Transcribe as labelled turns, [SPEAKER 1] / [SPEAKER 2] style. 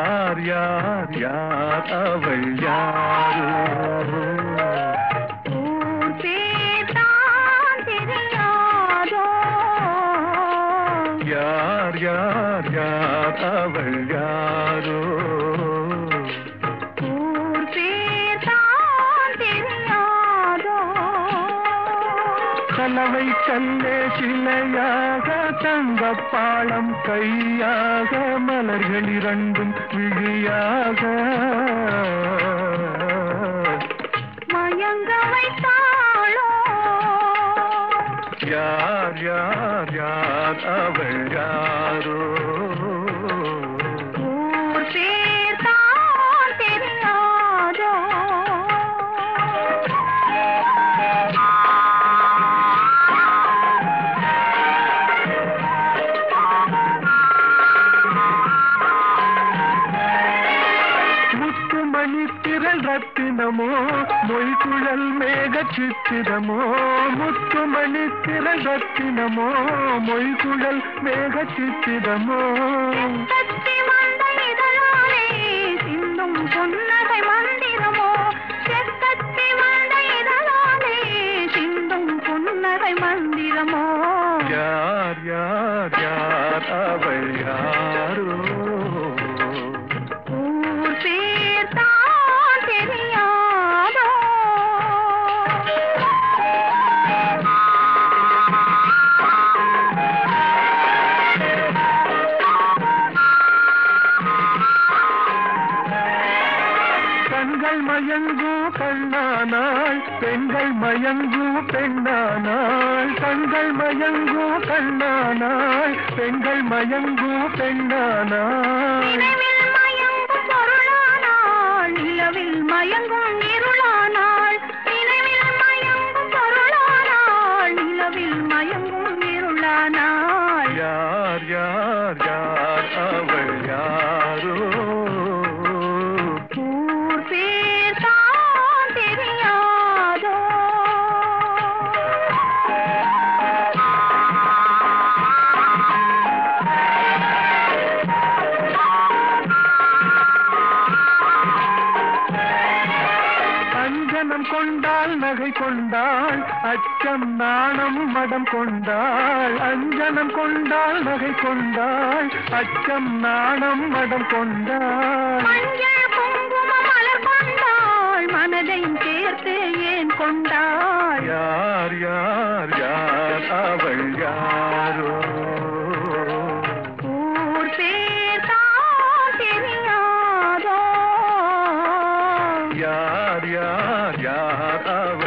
[SPEAKER 1] யார் யார் யார் அவள் யாரோ
[SPEAKER 2] ஊர் பேர்தான் தெரியாதோ
[SPEAKER 1] யார் யார் யார் அவள் யாரோ
[SPEAKER 2] ஊர் பேர்தான் தெரியாதோ
[SPEAKER 1] கலவை கல்லே சிலையாக தங்கப்பாளம் கையாக மலர்கள் இரண்டும் விழியாக
[SPEAKER 2] மயங்க வைத்தாளோ
[SPEAKER 1] யார் யார் யார் அவள் யாரோ
[SPEAKER 2] ஊர் பேர்தான் தெரியாதோ
[SPEAKER 1] மணித்திரள் ரத்தினமோ மொய்குழல் மேக சித்திரமோ முத்துமணித்திரள் ரத்தினமோ மொய்குழல் மேக சித்திரமோ
[SPEAKER 2] கத்தி வந்த இதழாலே சிந்தும் புன்னகை மந்திரமோ செக்கத்தி வந்த இதழாலே சிந்தும் புன்னகை மந்திரமோ
[SPEAKER 1] யார் யார் யார் அவள் யாரோ
[SPEAKER 2] ஊர் பேர்தான் தெரியாதோ
[SPEAKER 1] கண்கள் மயங்கு கண்ணானாள் பெண்கள் மயங்கு பெண்ணானாள் கண்கள் மயங்கு கண்ணானாள் பெண்கள் மயங்கு பெண்ணானாள்
[SPEAKER 2] நினைவில் மயங்கும் பொருளானாள் நிலவில் மயங்கும் இருளானாள் நினைவில் மயங்கும் பொருளானாள் நிலவில் மயங்கும் இருளானாள்
[SPEAKER 1] யார் யார் யார் அவள் யாரோ
[SPEAKER 2] ஊர் பேர்தான் தெரியாதோ
[SPEAKER 1] அஞ்சனம் கொண்டாள் நகை கொண்டாள் அச்சம் நாணம் மடம் கொண்டாள் அஞ்சனம் கொண்டாள் நகை கொண்டாள் அச்சம் நாணம் மடம் கொண்டாள்
[SPEAKER 2] மஞ்சள் குங்கும மலர் கொண்டாள் மனதையும் சேர்த்து ஏன் கொண்டாள்
[SPEAKER 1] யார் யார் யார் அவள் யாரோ
[SPEAKER 2] ஊர் பேர்தான் தெரியாதோ
[SPEAKER 1] யார் யார் யார் அவள்